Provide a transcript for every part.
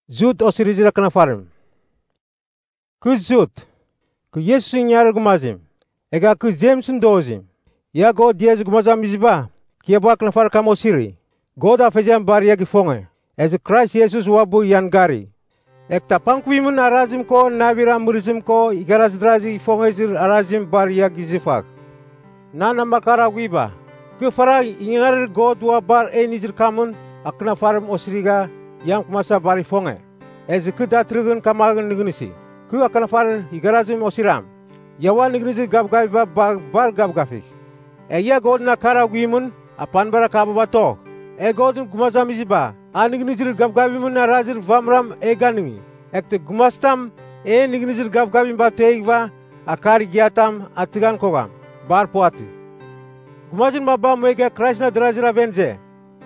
Zut osirizira kana farim. Ku zut. Ku Yesus nyar gumazim. Ega ku James ndozim. Ya God diaz gumazam mizba. Kia ba kana far kam osiri. God afejam bar ya gifonge. As Christ Jesus wabu yangari. Ek tapang kwimun arazim ko navira murizim ko igaras drazi ifongezir arazim bar ya gizifak. Nana makara wiba. Ku fara ingar God wa bar enizir kamun akna farim osiriga yang kumasa bari fonge. Ez ku datrigun kamagan nigunisi. Ku akana far igarazim osiram. Yawa nigunisi gabgai bar gabgafik. Ya God na kara wimun apan bara kababato. God kumasa miziba. Nigunisi gabgabimun arazir vamram ganingi. Ekte gumastam nigunisi gabgabim bateigva akari giatam atigan kogam. Bar poati. Gumazin maba muega Christ na drazira benze.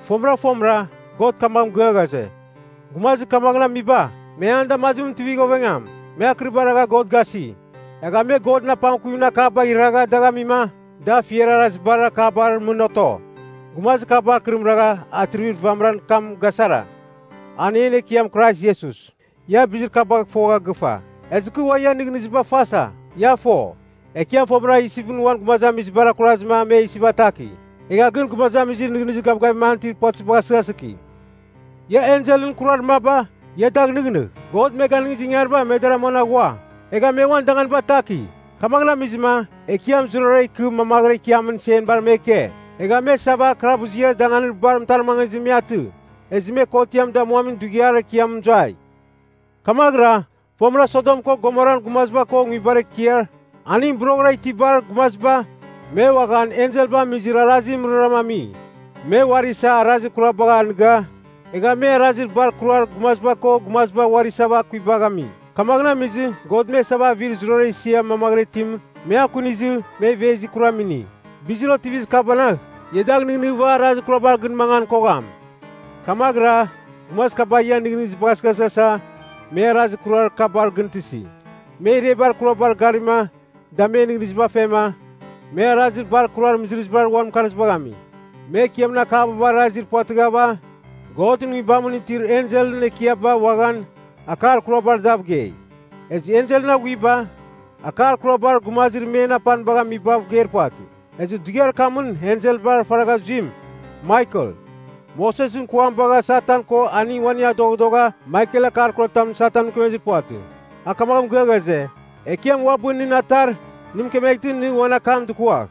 Fomra God kamam gagaze. Gumazi kamagna miba. Me anda mazum tivigo vengam. Me akribaraga God gasi. Ega me God na pangkuyuna kaba iraga daga mima. Da fiera razbara kabar munoto. Gumazi kaba krimraga atribut vamran kam gasara. Anene kiam Christ Jesus. Ya bizir kaba foga gufa. Ezku waya nigniziba fasa. Ya fo. Ekiam fomra isibun wan gumaza mizbara kurazma me isibataki. Ega gun gumaza mizir nignizi kabga manti pots bagasaki. Ya angelun kurar maba. Ya dag nignu. God megan ngizingarba medara monagwa. Ega mewan dangan bataki. Kamagla mizma. Ekiam zurare ku mamagre kiaman sen bar meke. Ega me saba krabuzia dangan bar mtar mangizimiatu. Ezime kotiam da muamin dugiara kiam jai. Kamagra. Fomra Sodom ko Gomoran gumazba ko ngibare kiar. Anim brograi tibar gumazba. Me wagan angel ba mizira razim ramami. Me warisa razi kurabaga anga. Ega me razir bar kruar gumazba warisa ba kuibagami. Kamagna mizi God me saba vir zurore siya mamagre tim. Me akunizi me vezi kuramini. Biziro tiviz kabana. Yedag ningni wa razi kurabar gun mangan kogam. Kamagra gumaz kabaya ningni zbaskasasa. Me razi kurar kabar guntisi. Me rebar kurabar garima. Dame ningni zbafema. Me razir bar kurar mizris bar wan karis bagami. Me kiamna kabar razir potgaba. God ni bamuni tir angel ne kiaba wagan akar krobar zabge. Ez angel na wiba akar krobar gumazir mena pan baga mi bav ger pati. Ez digar kamun angel bar faraga Jim, Michael. Moses un kuam baga Satan ko ani wania doga Michael akar krotam Satan ko ezir pati. Akamam gagaze. Ekiam wabun ni natar nim kemektin ni wana kam dukwa.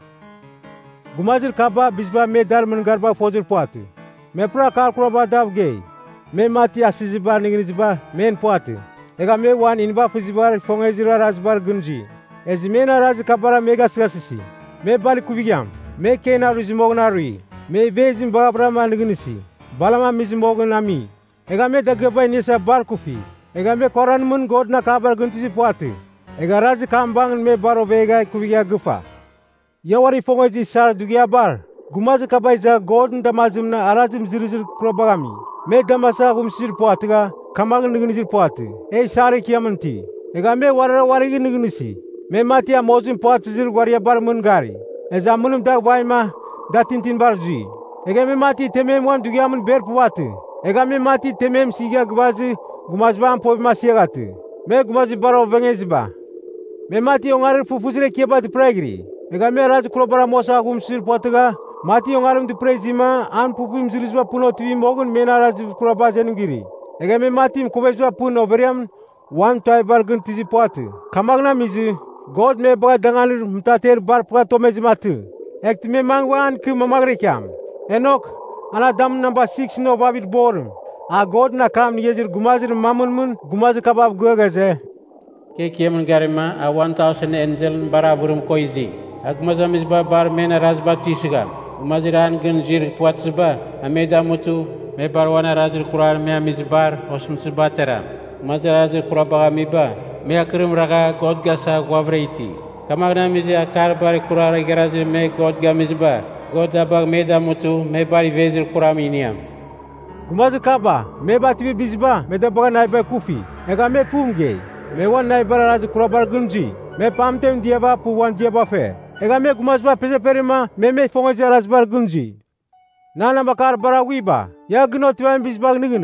Gumazir kaba bisba me dar mengarba fozir pati. Me pra kar kroba davge. Me mati asiziba ningniziba men poate. Ega me wan inba fuzibar fongezira razbar gunji. Ezimena raz kabara mega sgasisi. Me bali kubigyam. Me kena ruzimogna rui. Me vezim babrama nignisi. Balama mizimogna mi. Ega me dagaba nisa bar kufi. Ega me koran mun God na kabar gunti poate. Ega raz kambang me baro vega kubigya gufa. Yawari fongezi sar dugia bar. Gumazi kabaiza God ndamazimna arazim zirizir krobagami. Me damasa gumsir poatga kamag nignisir poate. Sare kiamanti. Ega me warigi nignisi. Me matia mozim poatzir waria bar mungari. Eza munum dag vaima datintin barji. Ega me mati temem wan dugiamun ber poate. Ega me mati temem siga gbazi gumazban povma siagati. Me gumazi baro vengeziba. Me mati ongar fufuzire kiabati pregri. Ega me raj krobara mosa gumsir poatga. Mati ongarum di prezima an pupim zirizwa puno tivi mogun mena raj kroba zenungiri. Ega me mati kubezwa puno beriam wan tai bargun tizi poate. Kamagna mizi God me baga dangan mtater bar prato mezimatu. Ekti me mangwan ku mamagre kiam. Enok ana dam number 6 no babit borum. A God na kam yezir gumazir mamun mun gumazir kabab guagaze. Ke kiamun garima a 1000 angel baravurum koizi. Agmaza mizba bar mena razba tisigan. Maziran gen jir puatsba ameda mutu me barwana razir kurar me amizbar osmsba tera mazirazir kurabaga miba me akrim raga godgasa gwavreiti kamagna mizi akar bar kurar gerazir me godga mizba godaba meda mutu me bari vezir kuraminiam Gumazir kaba me batibi bizba me da baga naiba kufi ega me pumge me wan naiba razir kurabar gunji me pamtem diaba pu wan diaba fe Ega me gumazba pese perima me fongozi razbar gunji. Nana bakar bara wiba. Ya gnot wan bisbag nigunu.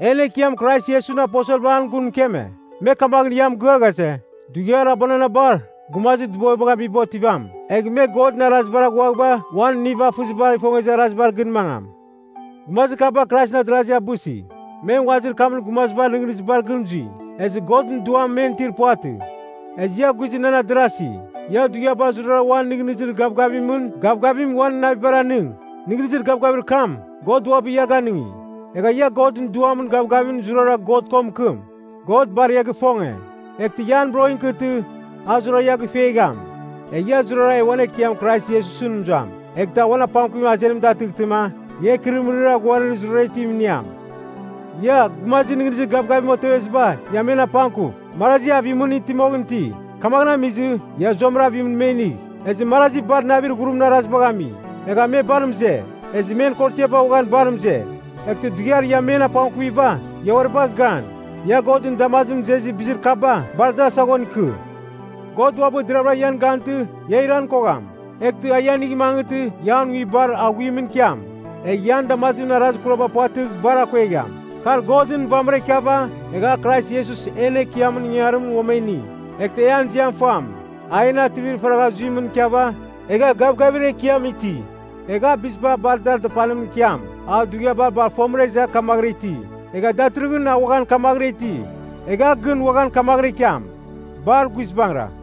Ene kiam Christ Yesus na apostle ban gun keme. Me kamang yam gagase. Dugiara banana bar. Gumazi boy baga bibo tibam. Eg me God na rasbara gwagba wan niva fuzbar ifongeza rasbar gun mangam. Gumazi kaba Christ na draja busi. Me wajir kamul gumaz ba lingris bar gunji. Ez God ndua men tir poate. Ez ya guji nana drasi. Ya dugia ba zura wan nignizir gabgabim wan na baraning. Nignizir gabgabir kam. God wabi ya ganingi. Ega ya God ndua mun gabgabim zura God kom kum. God bar ya gefonge. Ek ti yan broin kutu. Azura ya gefegam. Ya zura wane kiam Christ Yesus sunjam. Ek ta wana pangku ajerim da tiktima. Ye kirimura gwarir zura tim niam. Ya gumazi nignizir gabgabim otoyes ba. Ya mena pangku. Maraji abimuni timogunti. Kamagna mizu ya zomra bimun meni. Ez maraji bar nabir gurum na rasbagami. Ega me barumze. Ez men korte ba ugan barumze. Ek tu digar ya mena pangku iba. Ya warba gan. Ya godin damazum zezi bizir kaba. Barda sagon ku. God wabu drabra yan gantu. Ya iran kogam. Ek tu ayan igi mangutu. Yan ibar aguimin kiam. Yan damazum na raz kuroba poatu bara kwegam. Kar godin bamre kaba. Ega Christ Yesus ene kiamun nyarum womeni. Ek te yan ziam fam. Aina tivir faraga zimun kiaba. Ega gabgabire kiam iti. Ega bisba bardar de palum kiam. A dugia bar fomre za kamagriti. Ega datrugun na wagan kamagriti. Ega gun wagan kamagri kiam. Bar guisbangra.